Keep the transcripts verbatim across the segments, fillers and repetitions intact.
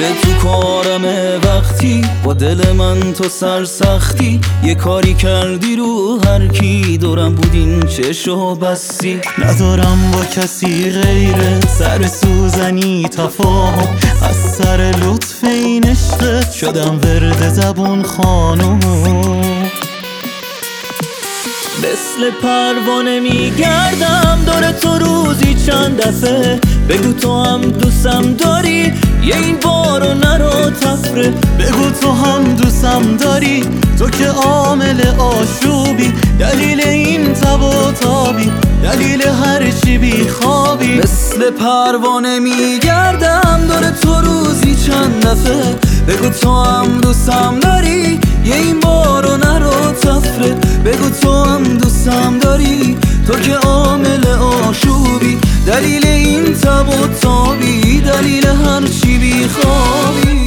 میره تو کارمه وقتی با دل من تو سرسختی. یه کاری کردی رو هر کی دورم بود این چشو بستی. ندارم با کسی غیره سر سوزنی تفاهم، از سر لطف این عشقت شدم ورد زبون خانم. مثل پروانه میگردم دور تو روزی چند دفعه. بگو تو هم دوستم داری یه این بارو نرو تفره. بگو تو هم دوستم داری تو که عامل آشوبی، دلیل این تب و تابی، دلیل هر چی بی خوابی. مثل پروانه میگردم دور تو روزی چند دفعه. بگو تو هم دوستم داری یه این بارو نرو تفره. بگو تو هم دوستم داری تو که عامل آشوبی، دلیل این تب و تابی، دلیل هر چی بی خوابی.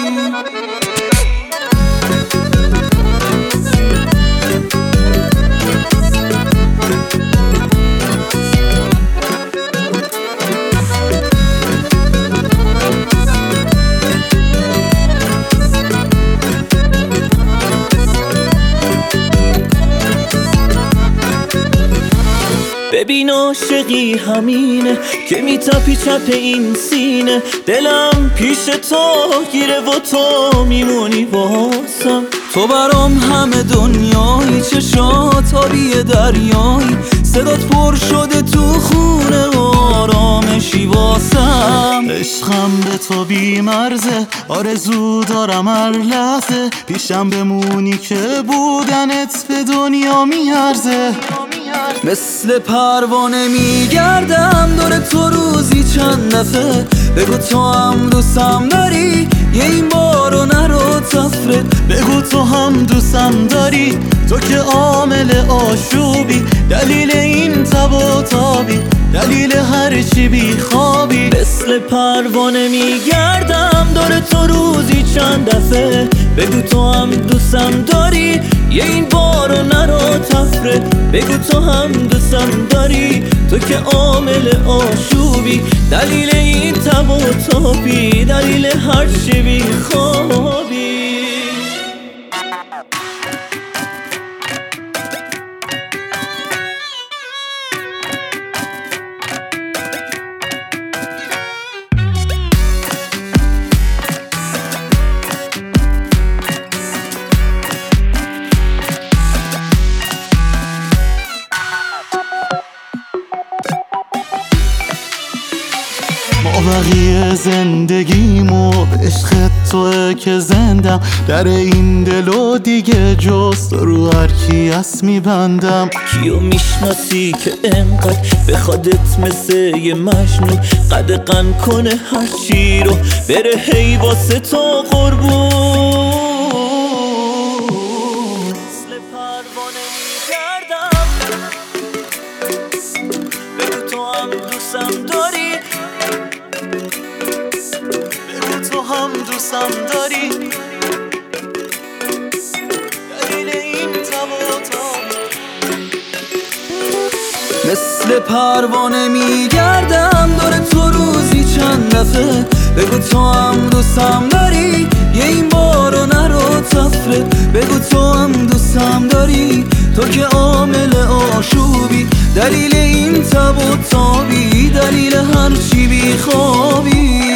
ببین عاشقی همینه که میتپی چپ این سینه. دلم پیش تو گیره و تو میمونی واسم. تو برام همه دنیایی، چشات آبی دریایی، صدات پر شده تو خونه و آرامشی واسم. عشقم به تو بی مرزه، آرزو دارم هر لحظه پیشم بمونی که بودنت به دنیا میارزه. مثل پروانه میگردم دور تو روزی چند دفعه. بگو تو هم دوستم داری یه این بارو نرو تفره. بگو تو هم دوستم داری تو که عامل آشوبی، دلیل این تب و تابی، دلیل هر چی بی خوابی. مثل پروانه میگردم دور تو روزی چند دفعه. بگو تو هم دوستم داری یه این بارو نرو تفره. بگو تو هم دوستم داری تو که عامل آشوبی، دلیل این تب و تابی، دلیل هر چی بی خوابی. بقیه زندگیمو به عشقت توه که زندم، در این دلو دیگه جز تو رو هر کی هست میبندم. کیو میشناسی که انقدر بخوادت مثل یه مجنون قدقن کنه هر چی رو بره هی واسه تو قربون. مثل پروانه میگردم بگو تو هم دوستم داری، بگو تو هم دوستم داری، دلیل این تب و تاب. مثل پروانه میگردم دور تو روزی چند دفعه. بگو تو هم دوستم داری یه این بارو نرو تفره. بگو تو هم دوستم داری تو که عامل آشوبی، دلیل این تب و تابی، دلیل هر چی بی خوابی.